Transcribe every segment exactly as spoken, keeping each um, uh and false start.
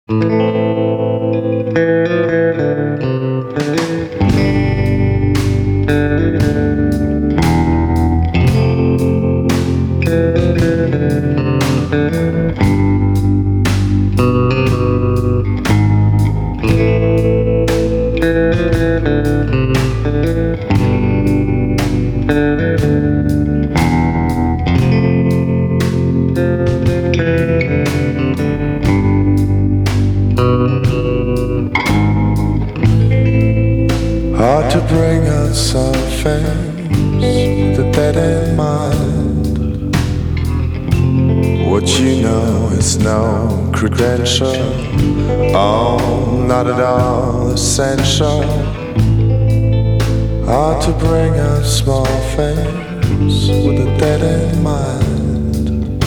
Hard to bring out some things with a dead in mind. What you know is no credential, oh, not at all essential. Hard to bring out small things with a dead in mind.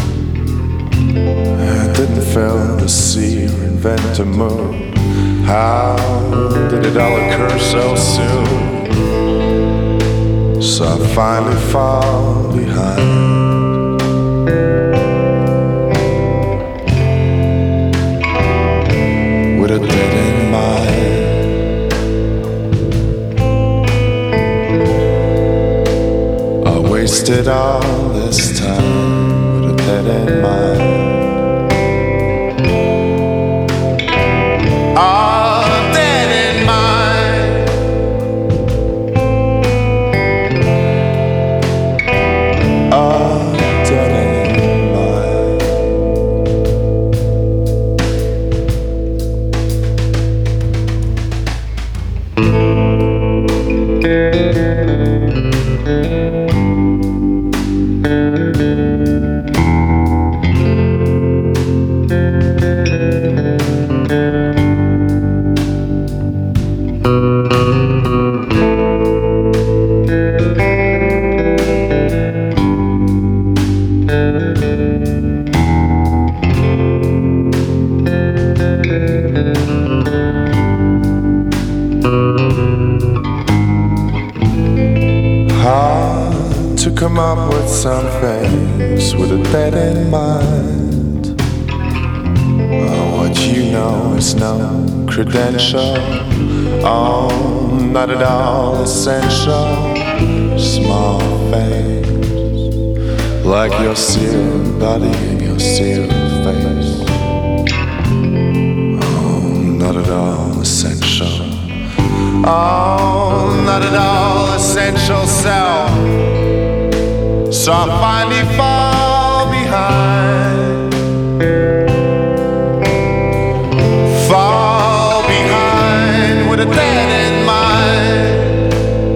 I didn't fill the sea or invent a moon. How did it all occur so soon? So I finally fall behind. With a dead in mind, I wasted all this time with a dead in mind. Hard to come up with some things with a dead in mind. Oh, what you know is no credential, oh, not at all essential. Small things like your seared body and your seared face, oh, not at all essential. Oh, not at all essential self. So I finally fall behind. Fall behind with a dead in mind.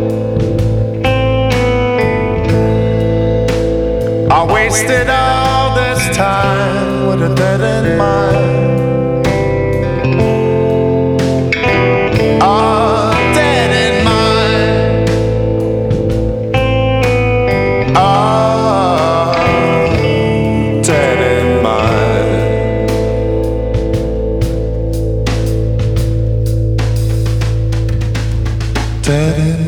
I wasted all this time with a dead in mind. Dead in